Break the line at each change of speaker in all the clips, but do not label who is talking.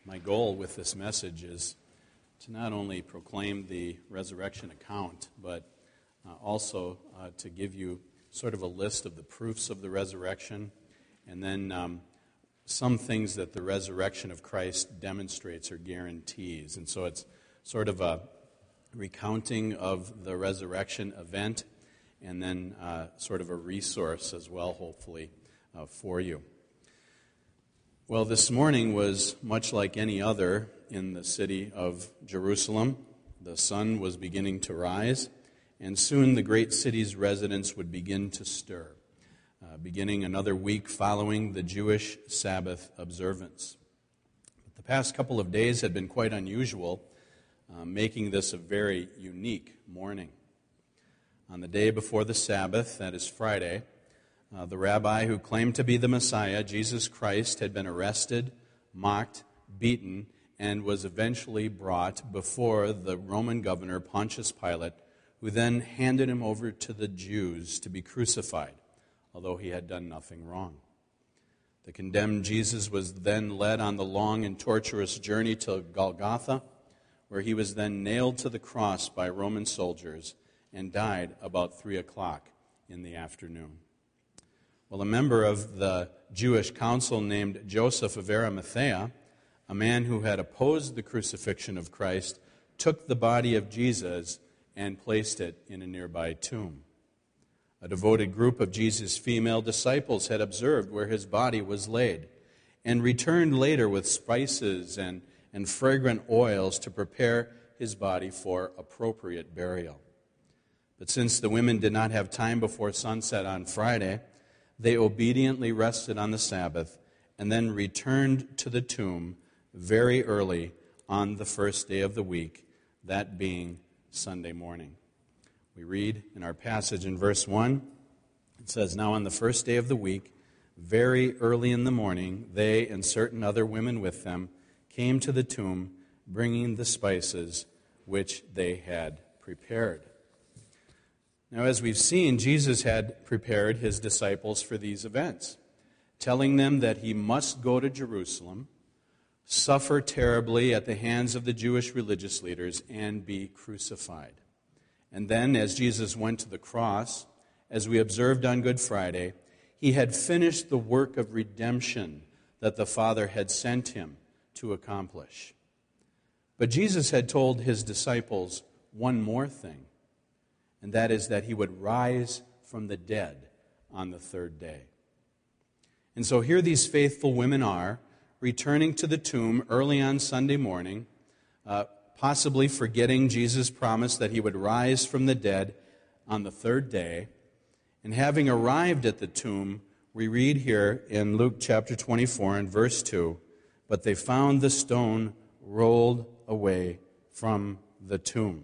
My goal with this message is to not only proclaim the resurrection account, but also to give you sort of a list of the proofs of the resurrection, and then some things that the resurrection of Christ demonstrates or guarantees. And so it's sort of a recounting of the resurrection event, and then sort of a resource as well, hopefully, for you. Well, this morning was much like any other in the city of Jerusalem. The sun was beginning to rise, and soon the great city's residents would begin to stir, beginning another week following the Jewish Sabbath observance. But the past couple of days had been quite unusual, making this a very unique morning. On the day before the Sabbath, that is Friday, the rabbi who claimed to be the Messiah, Jesus Christ, had been arrested, mocked, beaten, and was eventually brought before the Roman governor Pontius Pilate, who then handed him over to the Jews to be crucified, although he had done nothing wrong. The condemned Jesus was then led on the long and torturous journey to Golgotha, where he was then nailed to the cross by Roman soldiers and died about 3 o'clock in the afternoon. Well, a member of the Jewish council named Joseph of Arimathea, a man who had opposed the crucifixion of Christ, took the body of Jesus and placed it in a nearby tomb. A devoted group of Jesus' female disciples had observed where his body was laid and returned later with spices and fragrant oils to prepare his body for appropriate burial. But since the women did not have time before sunset on Friday, they obediently rested on the Sabbath and then returned to the tomb very early on the first day of the week, that being Sunday morning. We read in our passage in verse 1, it says, "Now on the first day of the week, very early in the morning, they and certain other women with them came to the tomb, bringing the spices which they had prepared." Now, as we've seen, Jesus had prepared his disciples for these events, telling them that he must go to Jerusalem, suffer terribly at the hands of the Jewish religious leaders, and be crucified. And then, as Jesus went to the cross, as we observed on Good Friday, he had finished the work of redemption that the Father had sent him to accomplish. But Jesus had told his disciples one more thing, and that is that he would rise from the dead on the third day. And so here these faithful women are, returning to the tomb early on Sunday morning, possibly forgetting Jesus' promise that he would rise from the dead on the third day. And having arrived at the tomb, we read here in Luke chapter 24 and verse 2, "But they found the stone rolled away from the tomb."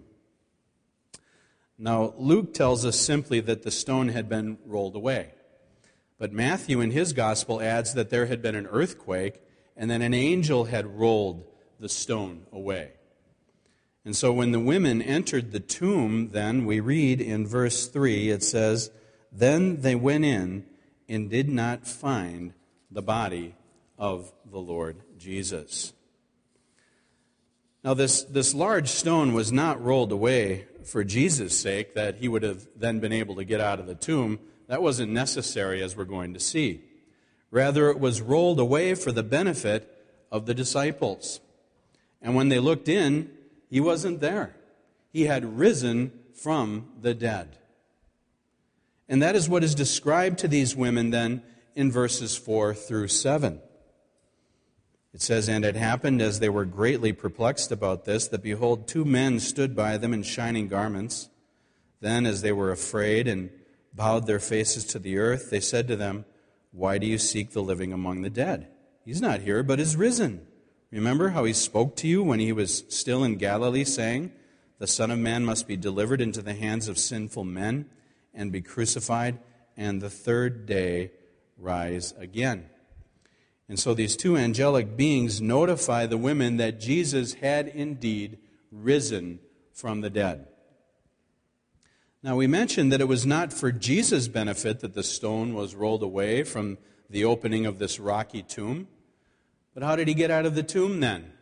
Now, Luke tells us simply that the stone had been rolled away. But Matthew in his gospel adds that there had been an earthquake and then an angel had rolled the stone away. And so when the women entered the tomb, then we read in verse 3, it says, "Then they went in and did not find the body of the Lord Jesus." Now this large stone was not rolled away for Jesus' sake, that he would have then been able to get out of the tomb. That wasn't necessary, as we're going to see. Rather, it was rolled away for the benefit of the disciples. And when they looked in, he wasn't there. He had risen from the dead. And that is what is described to these women then in verses 4 through 7. It says, "And it happened, as they were greatly perplexed about this, that behold, 2 men stood by them in shining garments. Then, as they were afraid and bowed their faces to the earth, they said to them, 'Why do you seek the living among the dead? He's not here, but is risen. Remember how he spoke to you when he was still in Galilee, saying, the Son of Man must be delivered into the hands of sinful men and be crucified, and the third day rise again.'" And so these 2 angelic beings notify the women that Jesus had indeed risen from the dead. Now we mentioned that it was not for Jesus' benefit that the stone was rolled away from the opening of this rocky tomb. But how did he get out of the tomb then?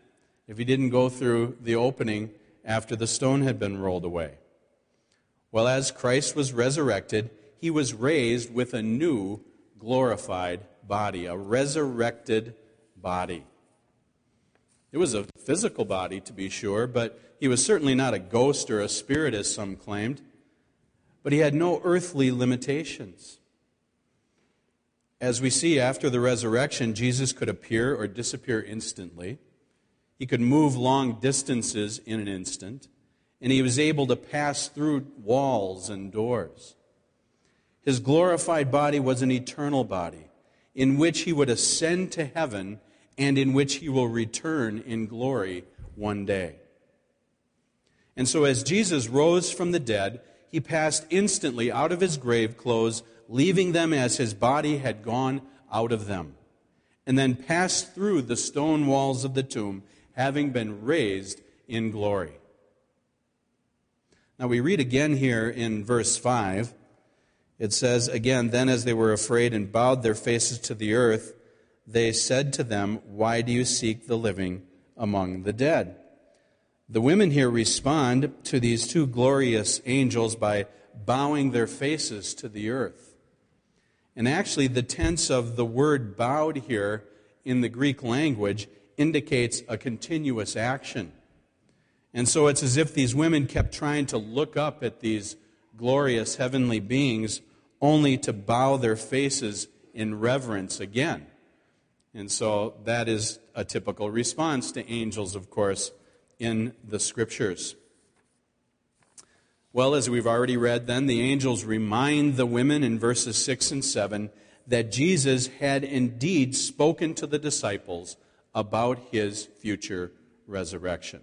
if he didn't go through the opening after the stone had been rolled away? Well, as Christ was resurrected, he was raised with a new glorified body, a resurrected body. It was a physical body, to be sure, but he was certainly not a ghost or a spirit, as some claimed. But he had no earthly limitations. As we see after the resurrection, Jesus could appear or disappear instantly. He could move long distances in an instant, and he was able to pass through walls and doors. His glorified body was an eternal body, in which he would ascend to heaven and in which he will return in glory one day. And so as Jesus rose from the dead, he passed instantly out of his grave clothes, leaving them as his body had gone out of them, and then passed through the stone walls of the tomb, having been raised in glory. Now we read again here in verse 5. It says, again, then as they were afraid and bowed their faces to the earth, they said to them, why do you seek the living among the dead? The women here respond to these two glorious angels by bowing their faces to the earth. And actually, the tense of the word bowed here in the Greek language indicates a continuous action. And so it's as if these women kept trying to look up at these glorious heavenly beings only to bow their faces in reverence again. And so that is a typical response to angels, of course, in the Scriptures. Well, as we've already read then, the angels remind the women in verses 6 and 7 that Jesus had indeed spoken to the disciples about his future resurrection.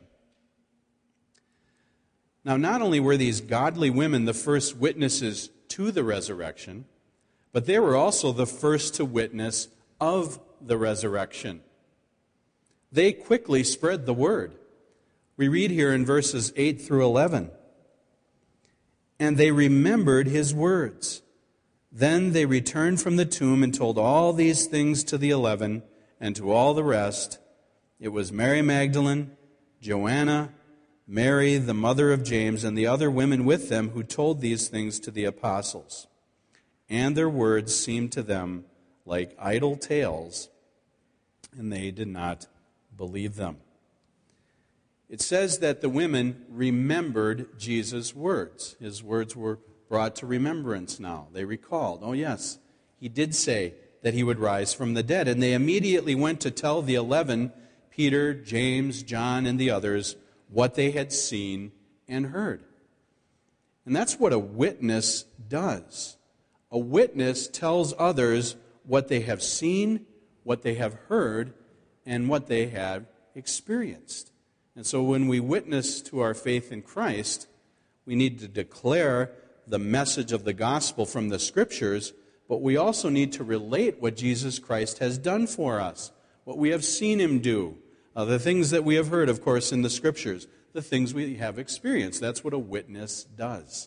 Now, not only were these godly women the first witnesses to the resurrection, but they were also the first to witness of the resurrection. They quickly spread the word. We read here in verses 8 through 11, and they remembered his words. Then they returned from the tomb and told all these things to the 11 and to all the rest. It was Mary Magdalene, Joanna, Mary, the mother of James, and the other women with them who told these things to the apostles. And their words seemed to them like idle tales, and they did not believe them. It says that the women remembered Jesus' words. His words were brought to remembrance now. They recalled, oh yes, he did say that he would rise from the dead. And they immediately went to tell the 11, Peter, James, John, and the others, what they had seen and heard. And that's what a witness does. A witness tells others what they have seen, what they have heard, and what they have experienced. And so when we witness to our faith in Christ, we need to declare the message of the gospel from the Scriptures, but we also need to relate what Jesus Christ has done for us, what we have seen him do, the things that we have heard, of course, in the Scriptures, the things we have experienced. That's what a witness does.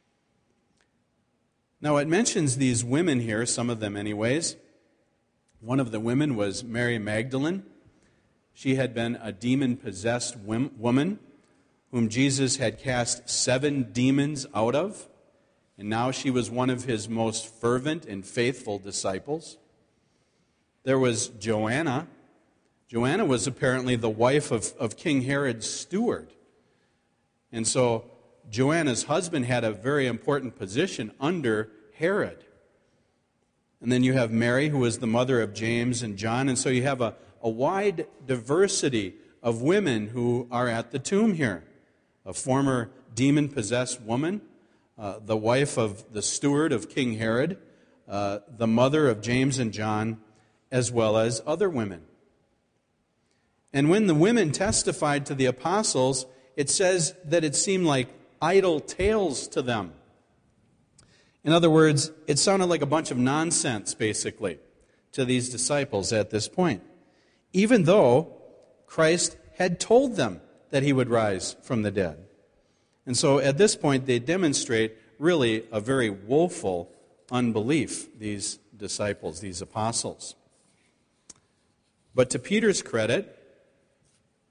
Now, it mentions these women here, some of them anyways. One of the women was Mary Magdalene. She had been a demon-possessed woman whom Jesus had cast 7 demons out of, and now she was one of his most fervent and faithful disciples. There was Joanna. Joanna was apparently the wife of King Herod's steward. And so Joanna's husband had a very important position under Herod. And then you have Mary, who was the mother of James and John. And so you have a wide diversity of women who are at the tomb here. A former demon-possessed woman, the wife of the steward of King Herod, the mother of James and John, as well as other women. And when the women testified to the apostles, it says that it seemed like idle tales to them. In other words, it sounded like a bunch of nonsense, basically, to these disciples at this point, even though Christ had told them that he would rise from the dead. And so at this point, they demonstrate really a very woeful unbelief, these disciples, these apostles. But to Peter's credit,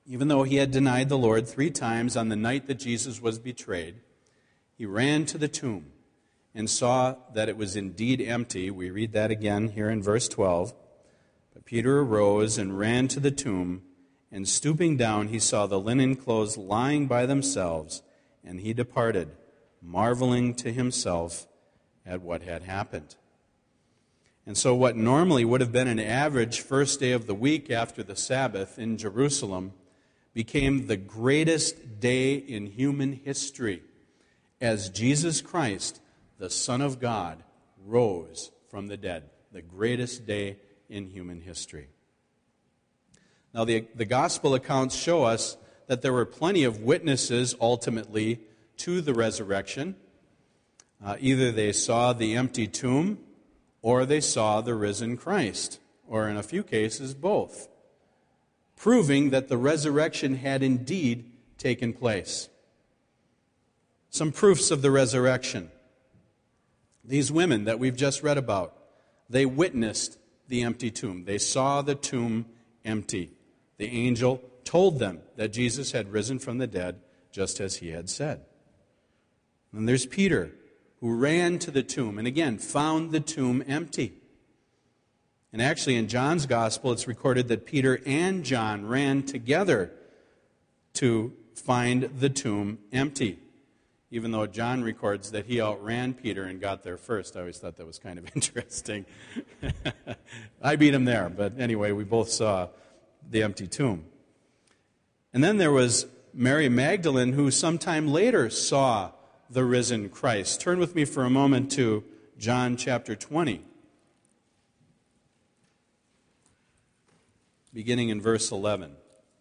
Even though he had denied the Lord 3 times on the night that Jesus was betrayed, he ran to the tomb and saw that it was indeed empty. We read that again here in verse 12. But Peter arose and ran to the tomb, and stooping down he saw the linen clothes lying by themselves, and he departed, marveling to himself at what had happened. And so what normally would have been an average first day of the week after the Sabbath in Jerusalem became the greatest day in human history as Jesus Christ, the Son of God, rose from the dead. The greatest day in human history. Now, the gospel accounts show us that there were plenty of witnesses ultimately to the resurrection. Either they saw the empty tomb or they saw the risen Christ, or in a few cases, both, proving that the resurrection had indeed taken place. Some proofs of the resurrection. These women that we've just read about, they witnessed the empty tomb. They saw the tomb empty. The angel told them that Jesus had risen from the dead, just as he had said. And there's Peter, who ran to the tomb and again found the tomb empty. And actually in John's gospel it's recorded that Peter and John ran together to find the tomb empty. Even though John records that he outran Peter and got there first. I always thought that was kind of interesting. I beat him there, but anyway, we both saw the empty tomb. And then there was Mary Magdalene, who sometime later saw the risen Christ. Turn with me for a moment to John chapter 20, beginning in verse 11.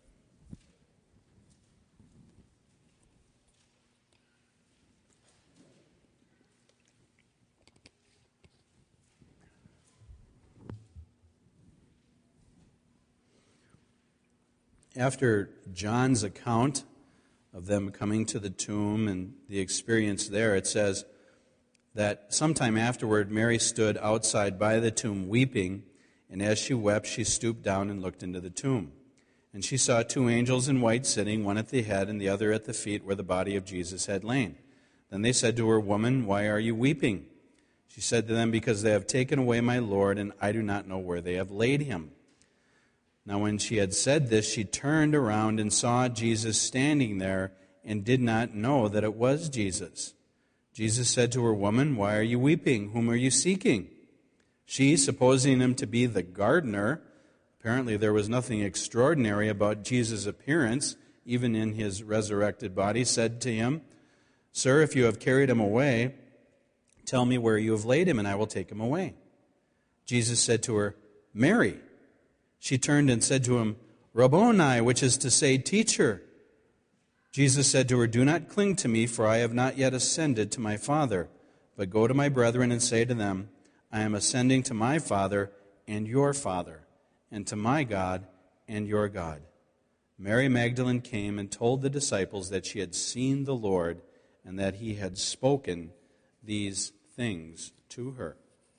After John's account of them coming to the tomb and the experience there, it says that sometime afterward Mary stood outside by the tomb weeping, and as she wept she stooped down and looked into the tomb. And she saw 2 angels in white sitting, one at the head and the other at the feet where the body of Jesus had lain. Then they said to her, "Woman, why are you weeping?" She said to them, "Because they have taken away my Lord, and I do not know where they have laid him." Now when she had said this, she turned around and saw Jesus standing there and did not know that it was Jesus. Jesus said to her, "Woman, why are you weeping? Whom are you seeking?" She, supposing him to be the gardener, apparently there was nothing extraordinary about Jesus' appearance, even in his resurrected body, said to him, "Sir, if you have carried him away, tell me where you have laid him, and I will take him away." Jesus said to her, "Mary." She turned and said to him, "Rabboni," which is to say, Teacher. Jesus said to her, "Do not cling to me, for I have not yet ascended to my Father. But go to my brethren and say to them, I am ascending to my Father and your Father, and to my God and your God." Mary Magdalene came and told the disciples that she had seen the Lord and that he had spoken these things to her.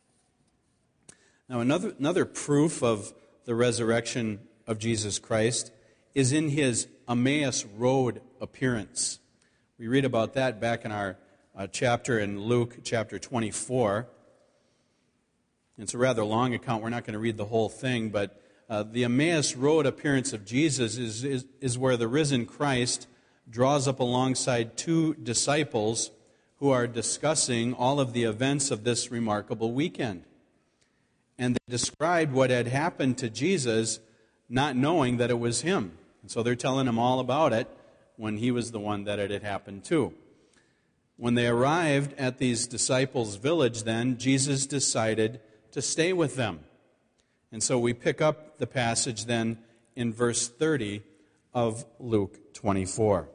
Now, another proof of the resurrection of Jesus Christ is in his Emmaus Road appearance. We read about that back in our chapter in Luke chapter 24. It's a rather long account. We're not going to read the whole thing, but the Emmaus Road appearance of Jesus is where the risen Christ draws up alongside 2 disciples who are discussing all of the events of this remarkable weekend. And they described what had happened to Jesus, not knowing that it was him. And so they're telling him all about it when he was the one that it had happened to. When they arrived at these disciples' village then, Jesus decided to stay with them. And so we pick up the passage then in verse 30 of Luke 24.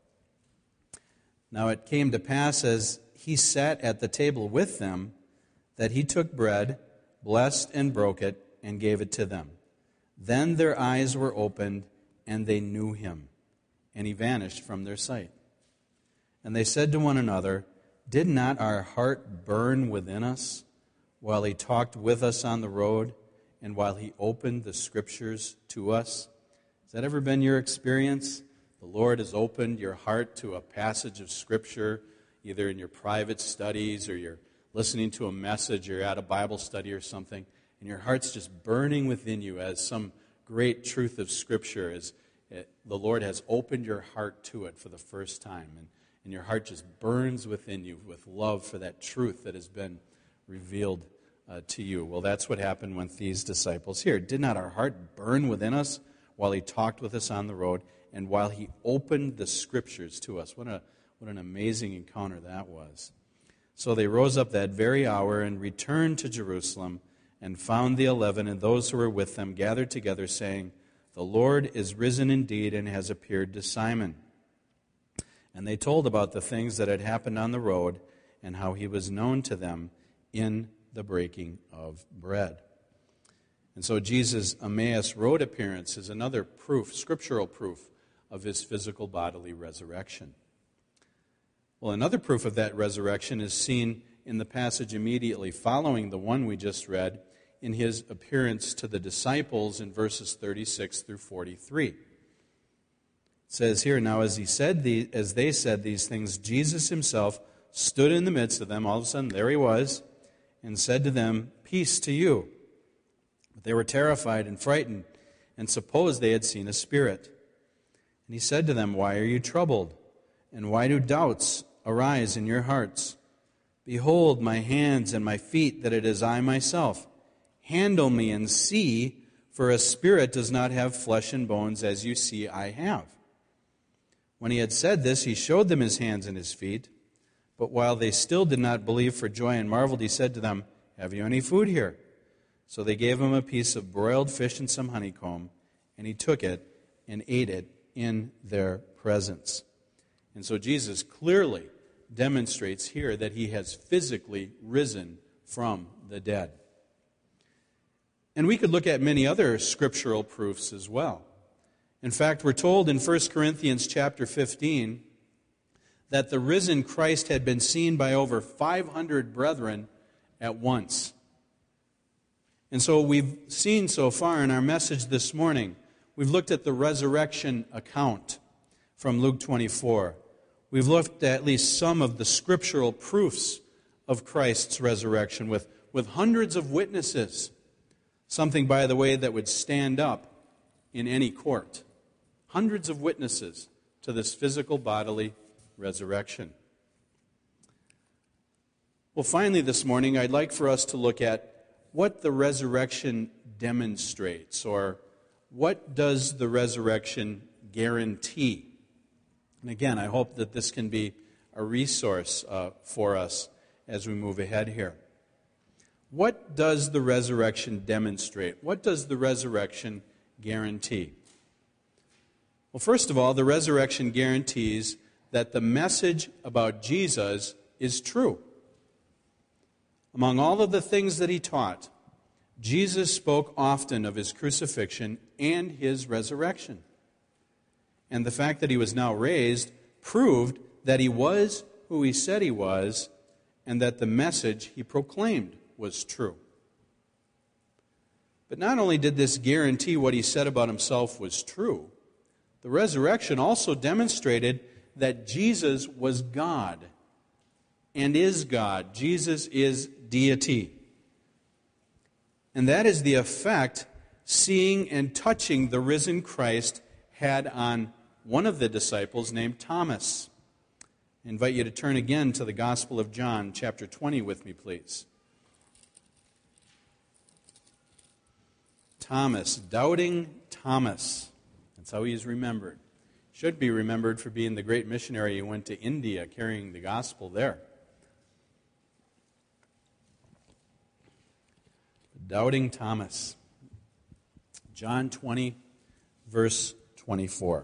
Now it came to pass as he sat at the table with them that he took bread, blessed and broke it, and gave it to them. Then their eyes were opened, and they knew him, and he vanished from their sight. And they said to one another, "Did not our heart burn within us while he talked with us on the road, and while he opened the Scriptures to us?" Has that ever been your experience? The Lord has opened your heart to a passage of Scripture, either in your private studies or you're listening to a message or you're at a Bible study or something, and your heart's just burning within you as some great truth of Scripture, as the Lord has opened your heart to it for the first time, and your heart just burns within you with love for that truth that has been revealed to you. Well, that's what happened with these disciples here. Did not our heart burn within us while he talked with us on the road and while he opened the Scriptures to us? What an amazing encounter that was. So they rose up that very hour and returned to Jerusalem and found the 11 and those who were with them gathered together, saying, "The Lord is risen indeed and has appeared to Simon." And they told about the things that had happened on the road and how he was known to them in the breaking of bread. And so Jesus' Emmaus Road appearance is another proof, scriptural proof, of his physical bodily resurrection. Well, another proof of that resurrection is seen in the passage immediately following the one we just read, in his appearance to the disciples in verses 36 through 43. It says here, "Now as they said these things, Jesus himself stood in the midst of them." All of a sudden, there he was, and said to them, "Peace to you." But they were terrified and frightened, and supposed they had seen a spirit. And he said to them, "Why are you troubled? And why do doubts arise in your hearts? Behold my hands and my feet, that it is I myself. Handle me and see, for a spirit does not have flesh and bones, as you see I have." When he had said this, he showed them his hands and his feet. But while they still did not believe for joy and marveled, he said to them, "Have you any food here?" So they gave him a piece of broiled fish and some honeycomb, and he took it and ate it in their presence. And so Jesus clearly demonstrates here that he has physically risen from the dead. And we could look at many other scriptural proofs as well. In fact, we're told in 1 Corinthians chapter 15 that the risen Christ had been seen by over 500 brethren at once. And so we've seen so far in our message this morning, we've looked at the resurrection account from Luke 24. We've looked at least some of the scriptural proofs of Christ's resurrection with hundreds of witnesses. Something, by the way, that would stand up in any court. Hundreds of witnesses to this physical bodily resurrection. Well, finally this morning, I'd like for us to look at what the resurrection demonstrates, or what does the resurrection guarantee? And again, I hope that this can be a resource for us as we move ahead here. What does the resurrection demonstrate? What does the resurrection guarantee? Well, first of all, the resurrection guarantees that the message about Jesus is true. Among all of the things that he taught, Jesus spoke often of his crucifixion and his resurrection. And the fact that he was now raised proved that he was who he said he was, and that the message he proclaimed was true. But not only did this guarantee what he said about himself was true, the resurrection also demonstrated that Jesus was God and is God. Jesus is deity. And that is the effect seeing and touching the risen Christ had on one of the disciples named Thomas. I invite you to turn again to the Gospel of John, chapter 20 with me, please. Thomas, doubting Thomas. That's how he is remembered. Should be remembered for being the great missionary who went to India carrying the gospel there. Doubting Thomas. John 20, verse 24.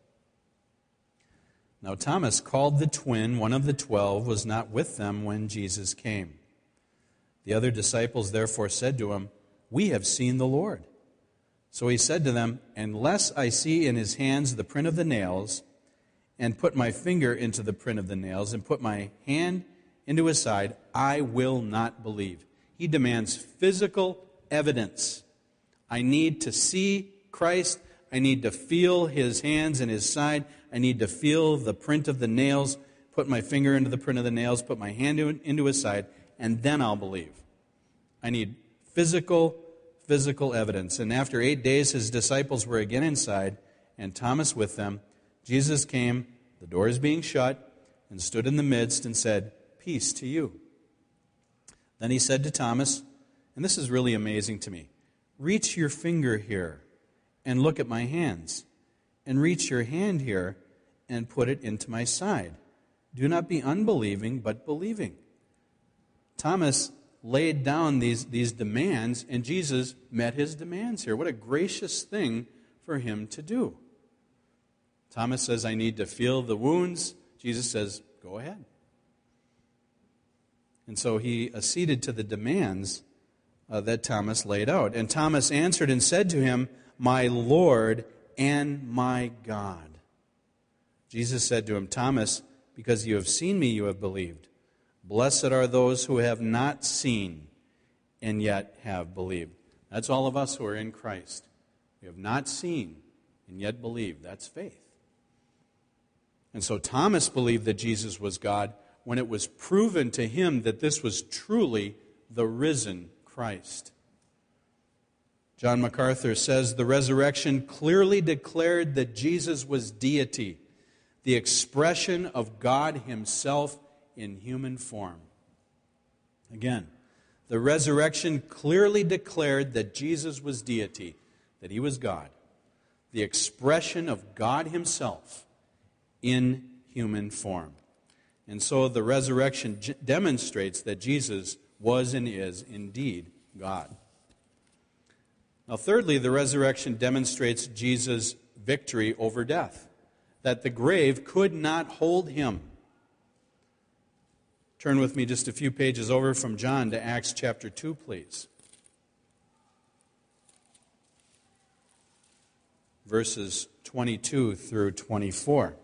Now Thomas, called the twin, one of the 12, was not with them when Jesus came. The other disciples therefore said to him, "We have seen the Lord." So he said to them, "Unless I see in his hands the print of the nails, and put my finger into the print of the nails, and put my hand into his side, I will not believe." He demands physical evidence. I need to see Christ. I need to feel his hands and his side. I need to feel the print of the nails, put my finger into the print of the nails, put my hand into his side, and then I'll believe. I need physical evidence. And after 8 days, his disciples were again inside, and Thomas with them. Jesus came, the doors being shut, and stood in the midst and said, "Peace to you." Then he said to Thomas, and this is really amazing to me, "Reach your finger here and look at my hands, and reach your hand here and put it into my side. Do not be unbelieving, but believing." Thomas laid down these demands, and Jesus met his demands here. What a gracious thing for him to do. Thomas says, "I need to feel the wounds." Jesus says, "Go ahead." And so he acceded to the demands that Thomas laid out. And Thomas answered and said to him, "My Lord and my God." Jesus said to him, "Thomas, because you have seen me, you have believed. Blessed are those who have not seen and yet have believed." That's all of us who are in Christ. We have not seen and yet believed. That's faith. And so Thomas believed that Jesus was God when it was proven to him that this was truly the risen Christ. John MacArthur says, "The resurrection clearly declared that Jesus was deity, the expression of God himself in human form." Again, the resurrection clearly declared that Jesus was deity, that he was God, the expression of God himself in human form. And so the resurrection demonstrates that Jesus was and is indeed God. Now, thirdly, the resurrection demonstrates Jesus' victory over death, that the grave could not hold him. Turn with me just a few pages over from John to Acts chapter 2, please. Verses 22 through 24.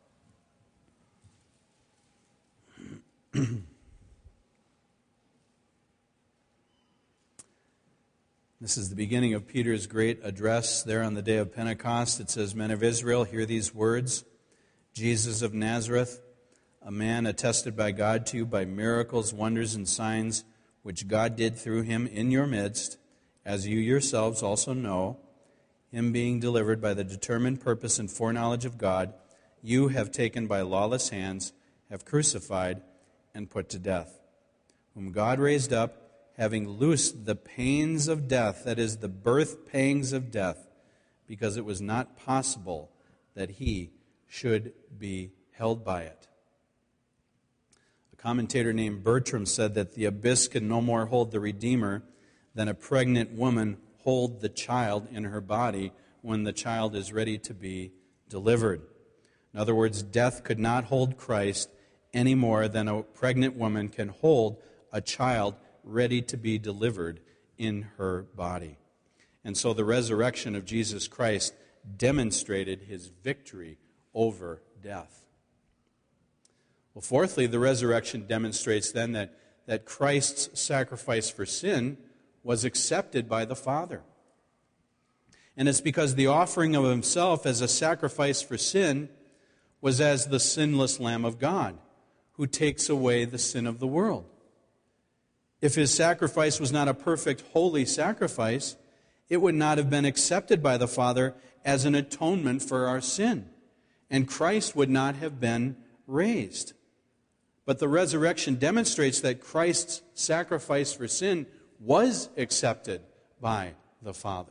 This is the beginning of Peter's great address there on the day of Pentecost. It says, "Men of Israel, hear these words. Jesus of Nazareth, a man attested by God to you by miracles, wonders, and signs, which God did through him in your midst, as you yourselves also know, him being delivered by the determined purpose and foreknowledge of God, you have taken by lawless hands, have crucified, and put to death, whom God raised up, having loosed the pains of death," that is, the birth pangs of death, "because it was not possible that he should be held by it." A commentator named Bertram said that the abyss can no more hold the Redeemer than a pregnant woman hold the child in her body when the child is ready to be delivered. In other words, death could not hold Christ any more than a pregnant woman can hold a child ready to be delivered in her body. And so the resurrection of Jesus Christ demonstrated his victory over death. Well, fourthly, the resurrection demonstrates then that Christ's sacrifice for sin was accepted by the Father. And it's because the offering of himself as a sacrifice for sin was as the sinless Lamb of God, who takes away the sin of the world. If his sacrifice was not a perfect, holy sacrifice, it would not have been accepted by the Father as an atonement for our sin, and Christ would not have been raised. But the resurrection demonstrates that Christ's sacrifice for sin was accepted by the Father.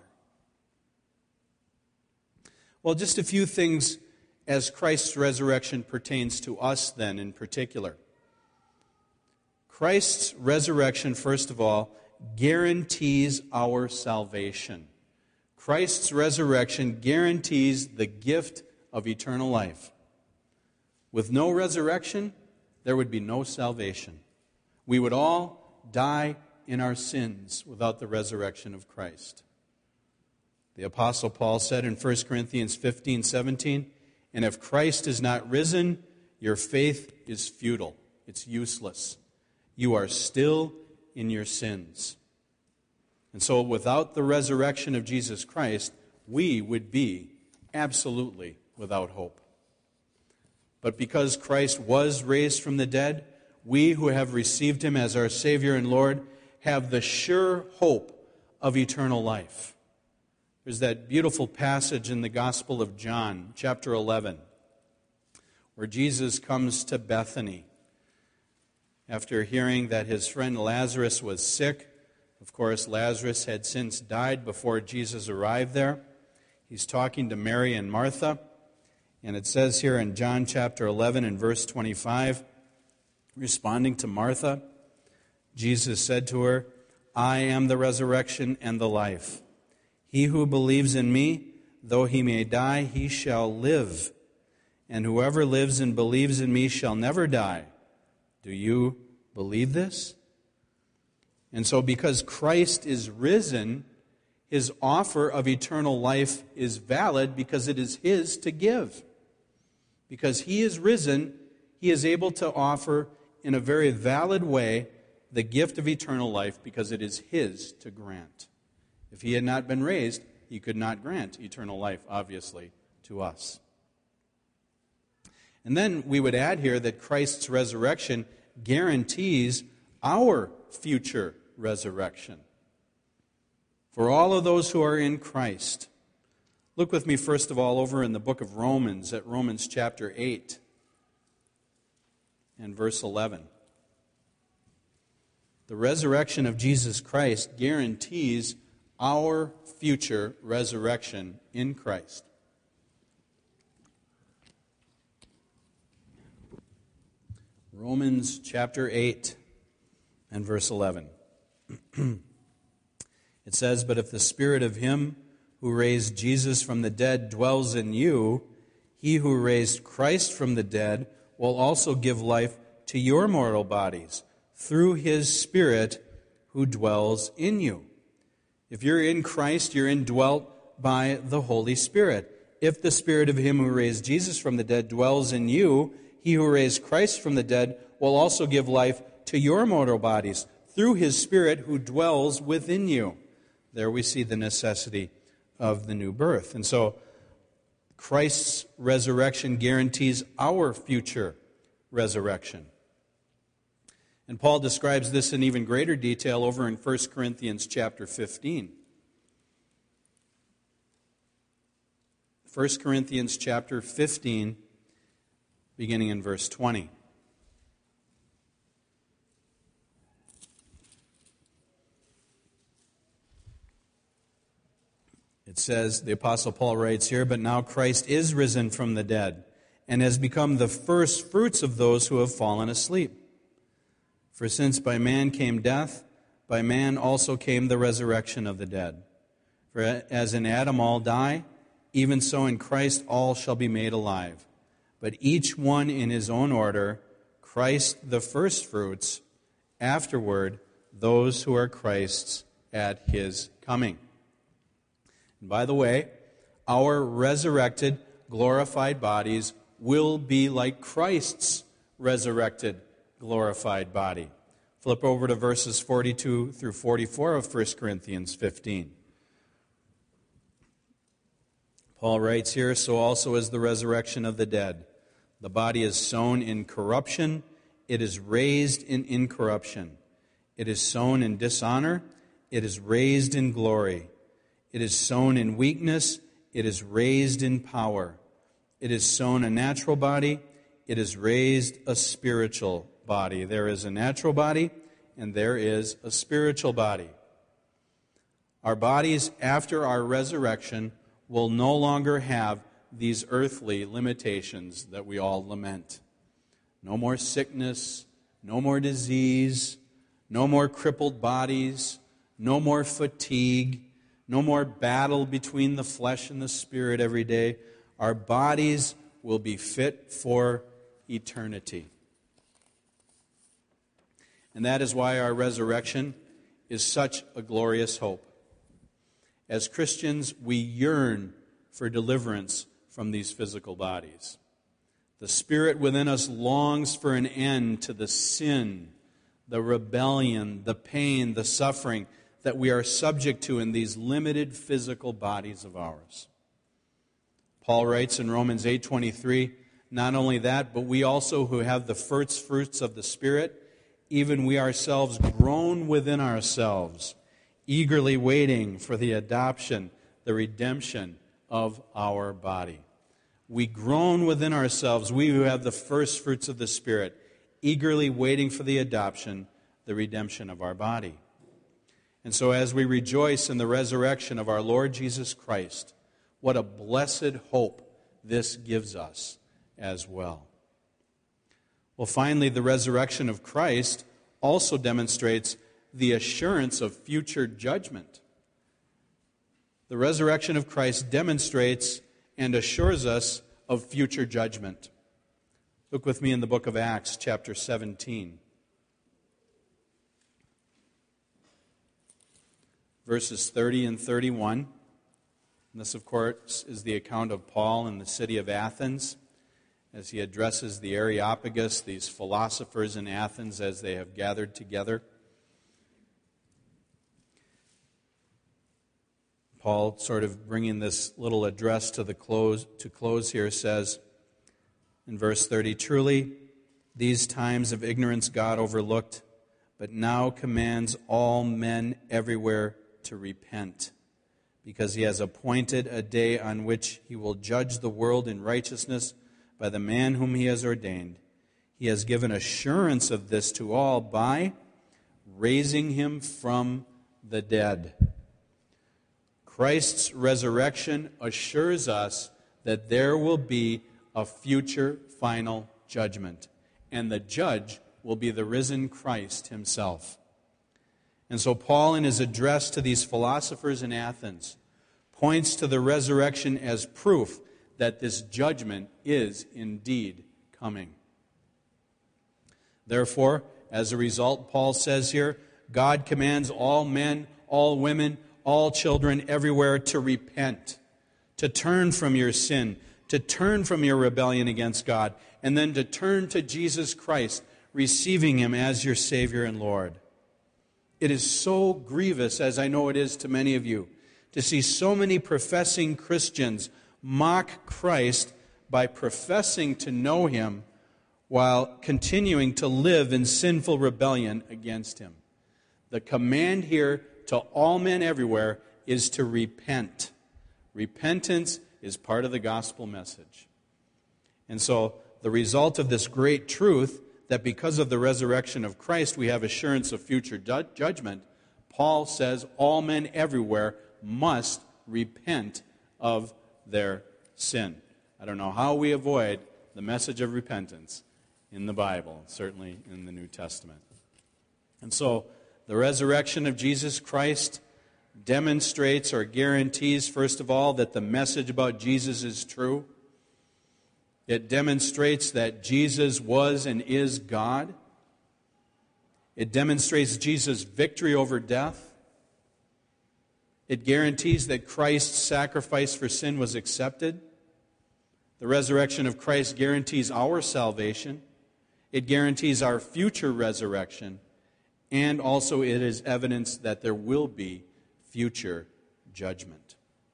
Well, just a few things as Christ's resurrection pertains to us then in particular. Christ's resurrection, first of all, guarantees our salvation. Christ's resurrection guarantees the gift of eternal life. With no resurrection, there would be no salvation. We would all die in our sins without the resurrection of Christ. The Apostle Paul said in 1 Corinthians 15:17, "And if Christ is not risen, your faith is futile." It's useless. You are still in your sins. And so without the resurrection of Jesus Christ, we would be absolutely without hope. But because Christ was raised from the dead, we who have received him as our Savior and Lord have the sure hope of eternal life. There's that beautiful passage in the Gospel of John, chapter 11, where Jesus comes to Bethany after hearing that his friend Lazarus was sick. Of course, Lazarus had since died before Jesus arrived there. He's talking to Mary and Martha, and it says here in John chapter 11 and verse 25, responding to Martha, Jesus said to her, "I am the resurrection and the life. He who believes in me, though he may die, he shall live. And whoever lives and believes in me shall never die. Do you believe this?" And so because Christ is risen, his offer of eternal life is valid because it is his to give. Because he is risen, he is able to offer in a very valid way the gift of eternal life because it is his to grant. If he had not been raised, he could not grant eternal life, obviously, to us. And then we would add here that Christ's resurrection guarantees our future resurrection. For all of those who are in Christ. Look with me, first of all, over in the book of Romans, at Romans chapter 8 and verse 11. The resurrection of Jesus Christ guarantees our future resurrection in Christ. Romans chapter 8 and verse 11. It says, "But if the Spirit of him who raised Jesus from the dead dwells in you, he who raised Christ from the dead will also give life to your mortal bodies through his Spirit who dwells in you." If you're in Christ, you're indwelt by the Holy Spirit. If the Spirit of him who raised Jesus from the dead dwells in you, he who raised Christ from the dead will also give life to your mortal bodies through his Spirit who dwells within you. There we see the necessity of the new birth. And so Christ's resurrection guarantees our future resurrection. And Paul describes this in even greater detail over in 1 Corinthians chapter 15. 1 Corinthians chapter 15, beginning in verse 20. It says, the Apostle Paul writes here, "But now Christ is risen from the dead, and has become the first fruits of those who have fallen asleep. For since by man came death, by man also came the resurrection of the dead. For as in Adam all die, even so in Christ all shall be made alive. But each one in his own order, Christ the firstfruits, afterward those who are Christ's at his coming." And by the way, our resurrected, glorified bodies will be like Christ's resurrected, glorified body. Flip over to verses 42 through 44 of 1 Corinthians 15. Paul writes here, "So also is the resurrection of the dead. The body is sown in corruption, it is raised in incorruption. It is sown in dishonor, it is raised in glory. It is sown in weakness, it is raised in power. It is sown a natural body, it is raised a spiritual body." There is a natural body, and there is a spiritual body. Our bodies, after our resurrection, will no longer have these earthly limitations that we all lament. No more sickness, no more disease, no more crippled bodies, no more fatigue, no more battle between the flesh and the spirit every day. Our bodies will be fit for eternity. And that is why our resurrection is such a glorious hope. As Christians, we yearn for deliverance from these physical bodies. The Spirit within us longs for an end to the sin, the rebellion, the pain, the suffering that we are subject to in these limited physical bodies of ours. Paul writes in Romans 8:23, not only that, but we also who have the first fruits of the Spirit, even we ourselves groan within ourselves, eagerly waiting for the adoption, the redemption of our body. We groan within ourselves, we who have the first fruits of the Spirit, eagerly waiting for the adoption, the redemption of our body. And so as we rejoice in the resurrection of our Lord Jesus Christ, what a blessed hope this gives us as well. Well, finally, the resurrection of Christ also demonstrates the assurance of future judgment. The resurrection of Christ demonstrates and assures us of future judgment. Look with me in the book of Acts, chapter 17. Verses 30 and 31. And this, of course, is the account of Paul in the city of Athens as he addresses the Areopagus, these philosophers in Athens as they have gathered together. Paul, sort of bringing this little address to close here, says in verse 30, truly, these times of ignorance God overlooked, but now commands all men everywhere to repent, because he has appointed a day on which he will judge the world in righteousness by the man whom he has ordained. He has given assurance of this to all by raising him from the dead. Christ's resurrection assures us that there will be a future final judgment, and the judge will be the risen Christ himself. And so Paul, in his address to these philosophers in Athens, points to the resurrection as proof that this judgment is indeed coming. Therefore, as a result, Paul says here, God commands all men, all women, all children everywhere to repent, to turn from your sin, to turn from your rebellion against God, and then to turn to Jesus Christ, receiving him as your Savior and Lord. It is so grievous, as I know it is to many of you, to see so many professing Christians mock Christ by professing to know him while continuing to live in sinful rebellion against him. The command here to all men everywhere is to repent. Repentance is part of the gospel message. And so the result of this great truth, that because of the resurrection of Christ we have assurance of future judgment, Paul says all men everywhere must repent of their sin. I don't know how we avoid the message of repentance in the Bible, certainly in the New Testament. And so the resurrection of Jesus Christ demonstrates or guarantees, first of all, that the message about Jesus is true. It demonstrates that Jesus was and is God. It demonstrates Jesus' victory over death. It guarantees that Christ's sacrifice for sin was accepted. The resurrection of Christ guarantees our salvation. It guarantees our future resurrection. And also it is evidence that there will be future judgment.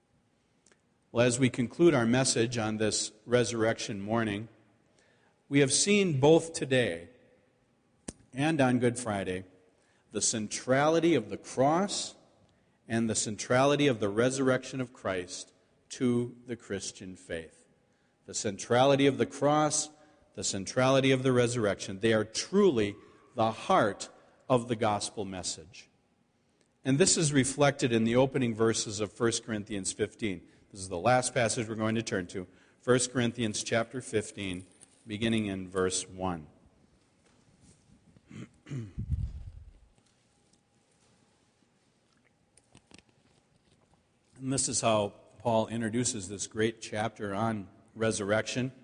Well, as we conclude our message on this resurrection morning, we have seen both today and on Good Friday the centrality of the cross and the centrality of the resurrection of Christ to the Christian faith. The centrality of the cross, the centrality of the resurrection, they are truly the heart of the gospel message. And this is reflected in the opening verses of 1 Corinthians 15. This is the last passage we're going to turn to. 1 Corinthians chapter 15, beginning in verse 1. And this is how Paul introduces this great chapter on resurrection.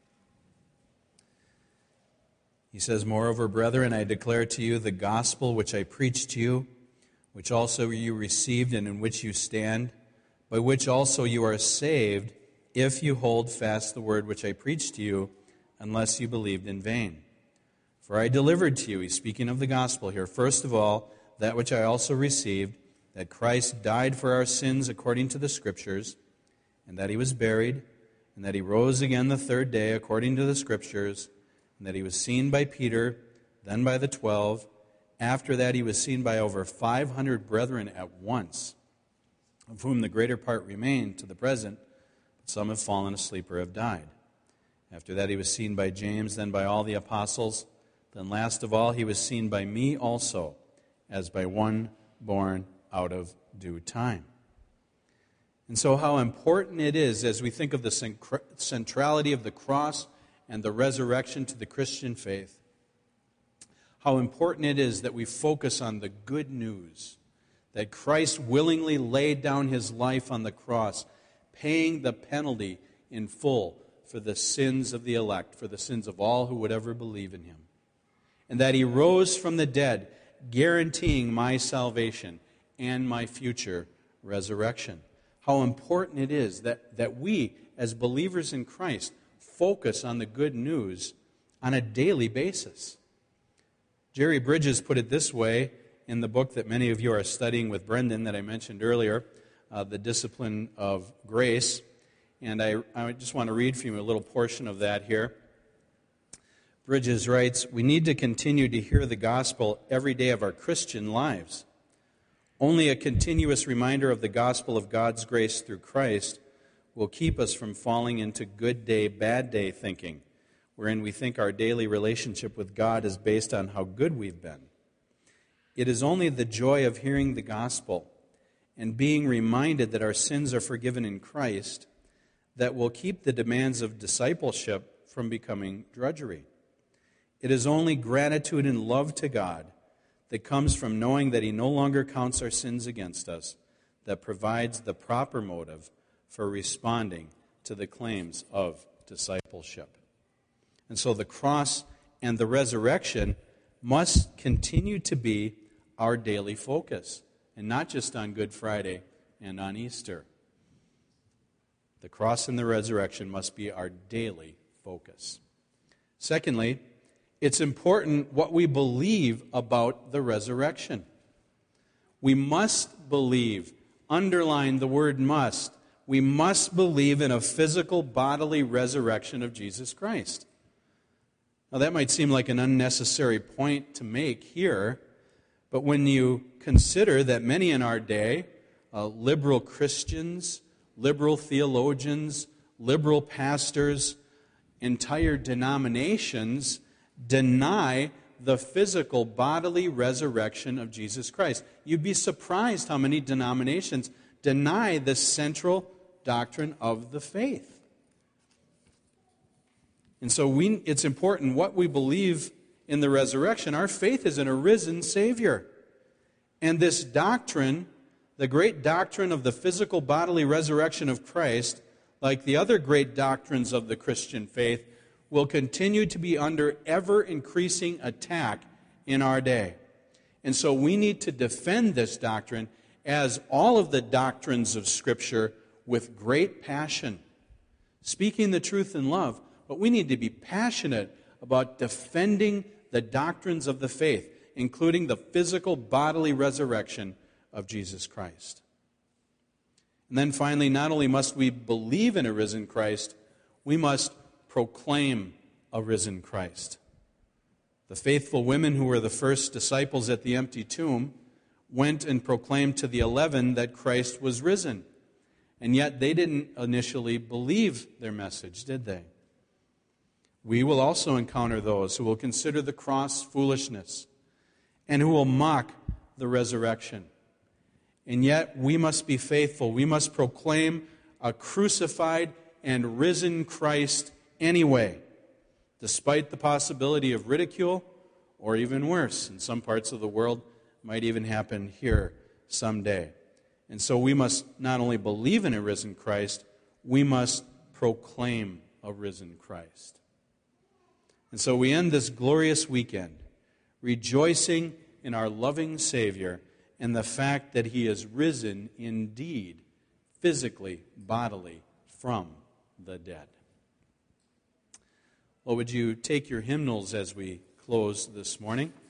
He says, moreover, brethren, I declare to you the gospel which I preached to you, which also you received and in which you stand, by which also you are saved, if you hold fast the word which I preached to you, unless you believed in vain. For I delivered to you, he's speaking of the gospel here, first of all, that which I also received, that Christ died for our sins according to the Scriptures, and that he was buried, and that he rose again the third day according to the Scriptures, and that he was seen by Peter, then by the 12. After that he was seen by over 500 brethren at once, of whom the greater part remain to the present, but some have fallen asleep or have died. After that he was seen by James, then by all the apostles. Then last of all he was seen by me also, as by one born out of due time. And so how important it is, as we think of the centrality of the cross and the resurrection to the Christian faith, how important it is that we focus on the good news, that Christ willingly laid down his life on the cross, paying the penalty in full for the sins of the elect, for the sins of all who would ever believe in him. And that he rose from the dead, guaranteeing my salvation and my future resurrection. How important it is that we, as believers in Christ, focus on the good news on a daily basis. Jerry Bridges put it this way in the book that many of you are studying with Brendan that I mentioned earlier, The Discipline of Grace. And I just want to read for you a little portion of that here. Bridges writes, "We need to continue to hear the gospel every day of our Christian lives. Only a continuous reminder of the gospel of God's grace through Christ will keep us from falling into good day, bad day thinking, wherein we think our daily relationship with God is based on how good we've been. It is only the joy of hearing the gospel and being reminded that our sins are forgiven in Christ that will keep the demands of discipleship from becoming drudgery. It is only gratitude and love to God that comes from knowing that he no longer counts our sins against us that provides the proper motive for responding to the claims of discipleship." And so the cross and the resurrection must continue to be our daily focus, and not just on Good Friday and on Easter. The cross and the resurrection must be our daily focus. Secondly, it's important what we believe about the resurrection. We must believe, underline the word must, we must believe in a physical bodily resurrection of Jesus Christ. Now that might seem like an unnecessary point to make here, but when you consider that many in our day, liberal Christians, liberal theologians, liberal pastors, entire denominations deny the physical bodily resurrection of Jesus Christ. You'd be surprised how many denominations deny the central doctrine of the faith. And so it's important what we believe in the resurrection. Our faith is in a risen Savior. And this doctrine, the great doctrine of the physical bodily resurrection of Christ, like the other great doctrines of the Christian faith, will continue to be under ever-increasing attack in our day. And so we need to defend this doctrine, as all of the doctrines of Scripture, with great passion, speaking the truth in love. But we need to be passionate about defending the doctrines of the faith, including the physical bodily resurrection of Jesus Christ. And then finally, not only must we believe in a risen Christ, we must proclaim a risen Christ. The faithful women who were the first disciples at the empty tomb went and proclaimed to the 11 that Christ was risen. And yet they didn't initially believe their message, did they? We will also encounter those who will consider the cross foolishness and who will mock the resurrection. And yet we must be faithful. We must proclaim a crucified and risen Christ anyway, despite the possibility of ridicule, or even worse, in some parts of the world, might even happen here someday. And so we must not only believe in a risen Christ, we must proclaim a risen Christ. And so we end this glorious weekend rejoicing in our loving Savior and the fact that He is risen indeed, physically, bodily, from the dead. Well, would you take your hymnals as we close this morning?